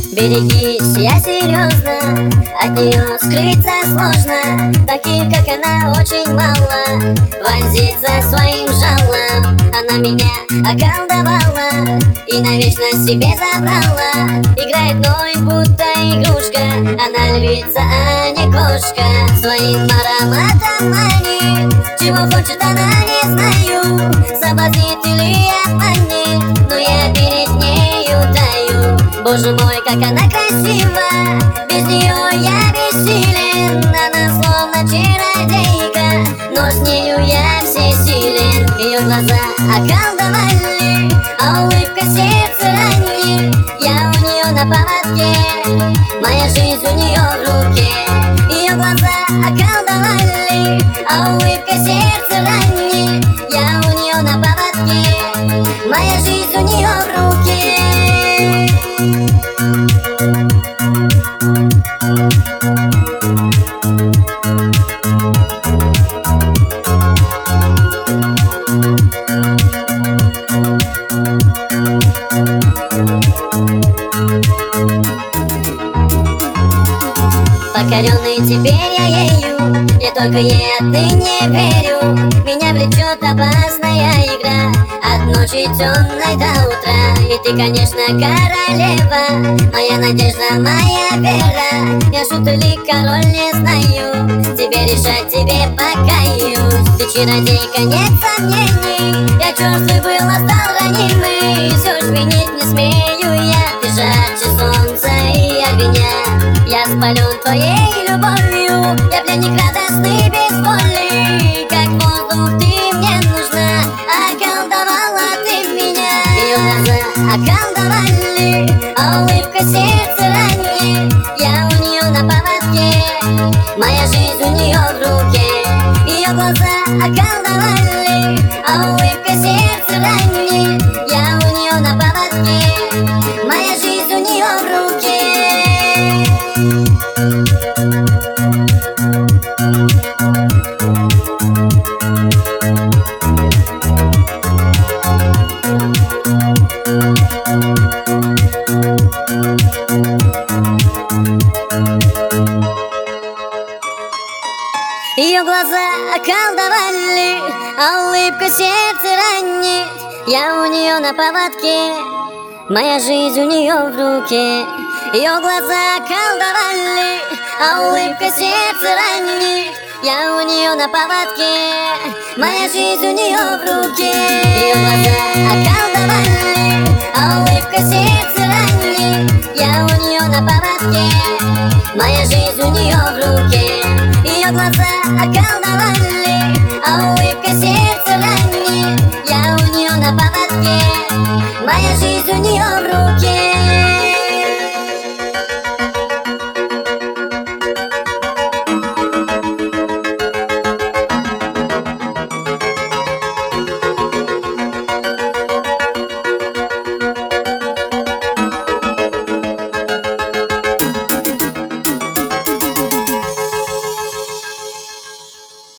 Берегись, я серьезно, от нее скрыться сложно. Таких, как она, очень мало. Вонзится своим жалом. Она меня околдовала и навечно себе забрала. Играет мной, будто игрушка. Она львица, а не кошка. Своим ароматом манит. Чего хочет она, не знаю. Соблазнит или обманет, но я перед нею таю. Боже мой, как она красива, без нее я бессилен. Она словно чародейка, но с нею я всесилен. Ее глаза околдовали, а улыбка сердце ранит. Я у нее на поводке, моя жизнь у нее в руке. Ее глаза околдовали, а улыбка сердце ранит. Я у нее на поводке, моя жизнь у нее в руке. Покоренный теперь я ею, я только ей отныне верю. Меня влечет опасная игра, от ночи темной до утра. И ты, конечно, королева, моя надежда, моя вера. Я шут или король, не знаю, тебе решать, тебе покаюсь. Ты чародейка, нет сомнений, я черствый был, а стал ранимый. Все изменить не смею я, ты жарче солнца и огня. Я спален твоей любовью, я пленник радостный без воли. Как воздух ты мне нужна, околдовала ты меня. Ее глаза околдовали, а улыбка сердце ранит. Я у нее на поводке, моя жизнь у нее в руке. Ее глаза околдовали, а улыбка сердце ранит. Я у нее на поводке, моя жизнь у нее в руке. Ее глаза околдовали, а улыбка сердце ранит. Я у нее на поводке, моя жизнь у нее в руке. Ее глаза околдовали, а улыбка сердце ранит. Я у нее на поводке, моя жизнь у нее в руке. Ее глаза околдовали, а улыбка сердце ранит. Я у нее на поводке, моя жизнь у нее в руке. Ее глаза околдовали.